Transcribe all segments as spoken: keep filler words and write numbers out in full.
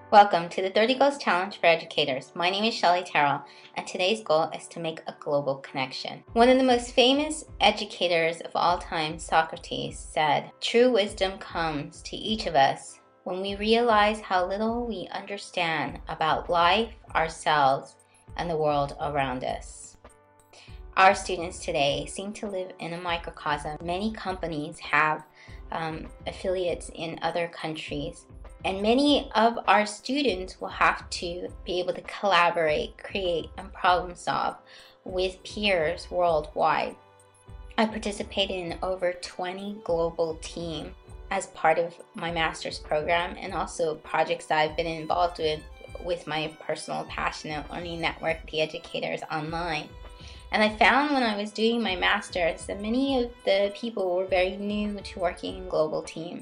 Welcome to the thirty Goals Challenge for Educators. My name is Shelly Terrell, and today's goal is to make a global connection. One of the most famous educators of all time, Socrates, said, "True wisdom comes to each of us when we realize how little we understand about life, ourselves, and the world around us." Our students today seem to live in a microcosm. Many companies have um, affiliates in other countries. And many of our students will have to be able to collaborate, create, and problem solve with peers worldwide. I participated in over twenty global teams as part of my master's program, and also projects that I've been involved with with my personal passionate learning network, The Educators Online. And I found when I was doing my master's that many of the people were very new to working in global teams.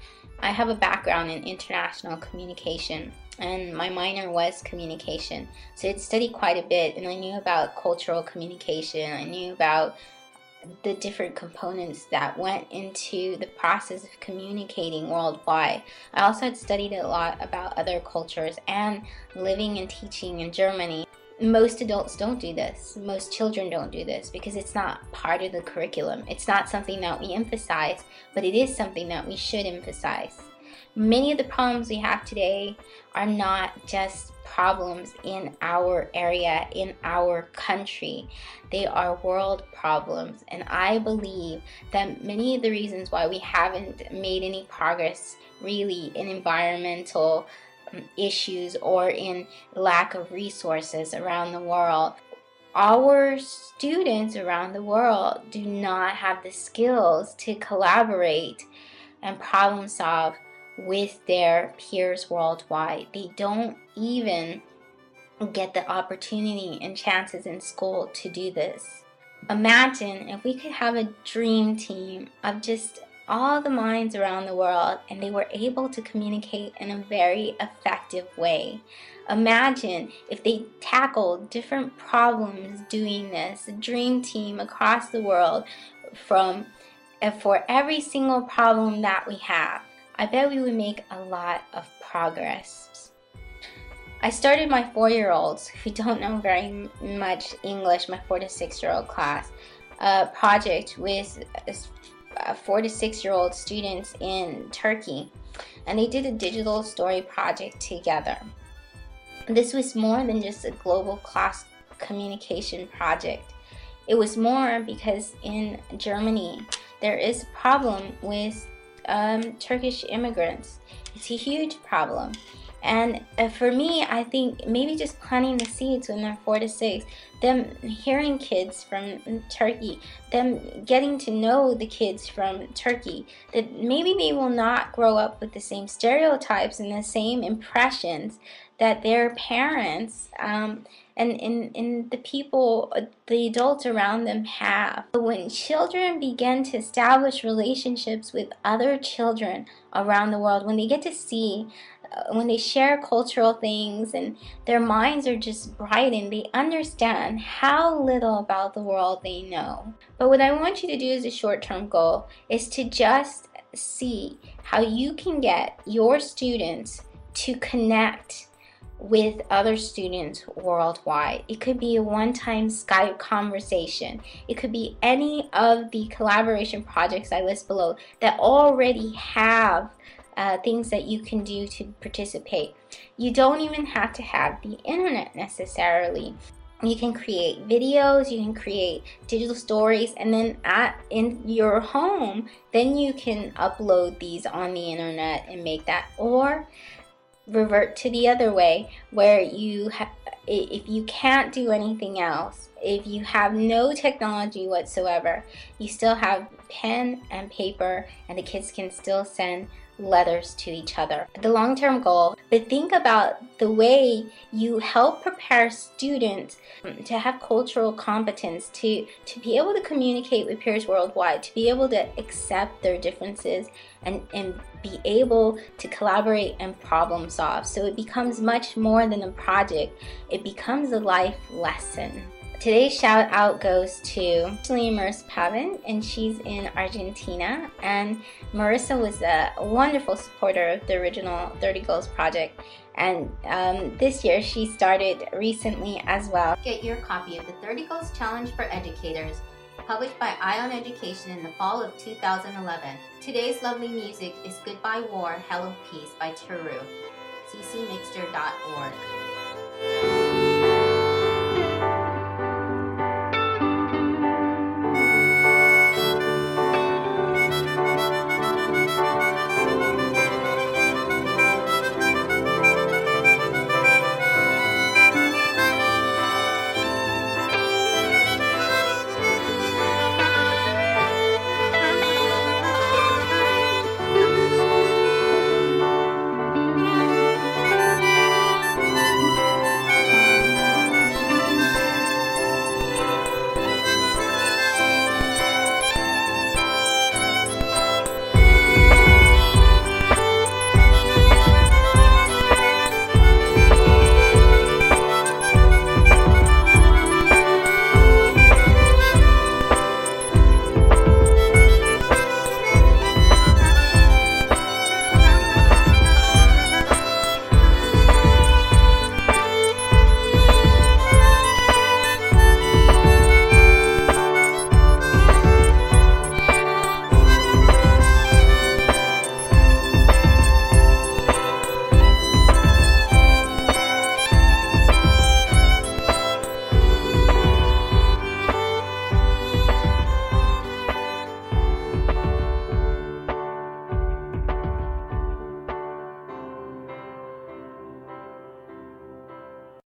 I have a background in international communication, and my minor was communication. So I'd studied quite a bit, and I knew about cultural communication. I knew about the different components that went into the process of communicating worldwide. I also had studied a lot about other cultures and living and teaching in Germany. Most adults don't do this. Most children don't do this because it's not part of the curriculum. It's not something that we emphasize, but it is something that we should emphasize. Many of the problems we have today are not just problems in our area, in our country. They are world problems. And I believe that many of the reasons why we haven't made any progress really in environmental issues or in lack of resources around the world, our students around the world do not have the skills to collaborate and problem solve with their peers worldwide. They don't even get the opportunity and chances in school to do this. Imagine if we could have a dream team of just all the minds around the world, and they were able to communicate in a very effective way. Imagine if they tackled different problems doing this, a dream team across the world from for every single problem that we have. I bet we would make a lot of progress. I started my four-year-olds who don't know very much English, my four to six-year-old class, a project with Uh, four to six year old students in Turkey, and they did a digital story project together. This was more than just a global class communication project. It was more because in Germany there is a problem with um, Turkish immigrants. It's a huge problem. And uh, for me, I think maybe just planting the seeds when they're four to six, them hearing kids from Turkey, them getting to know the kids from Turkey, that maybe they will not grow up with the same stereotypes and the same impressions that their parents um, and, and, and the people, the adults around them have. But when children begin to establish relationships with other children around the world, when they get to see when they share cultural things and their minds are just brightened, they understand how little about the world they know. But what I want you to do as a short-term goal is to just see how you can get your students to connect with other students worldwide. It could be a one-time Skype conversation. It could be any of the collaboration projects I list below that already have Uh, things that you can do to participate. You don't even have to have the internet necessarily. You can create videos, you can create digital stories, and then at in your home, then you can upload these on the internet and make that, or revert to the other way where you have, if you can't do anything else, if you have no technology whatsoever, you still have pen and paper, and the kids can still send letters to each other. The long-term goal, but think about the way you help prepare students to have cultural competence, to, to be able to communicate with peers worldwide, to be able to accept their differences and, and be able to collaborate and problem solve. So it becomes much more than a project. It becomes a life lesson. Today's shout out goes to actually Marissa Pavin, and she's in Argentina. And Marissa was a wonderful supporter of the original thirty Goals project. And um, this year she started recently as well. Get your copy of the thirty Goals Challenge for Educators, published by Ion Education in the fall of two thousand eleven. Today's lovely music is Goodbye War, Hello Peace by Teru. c c mixter dot org.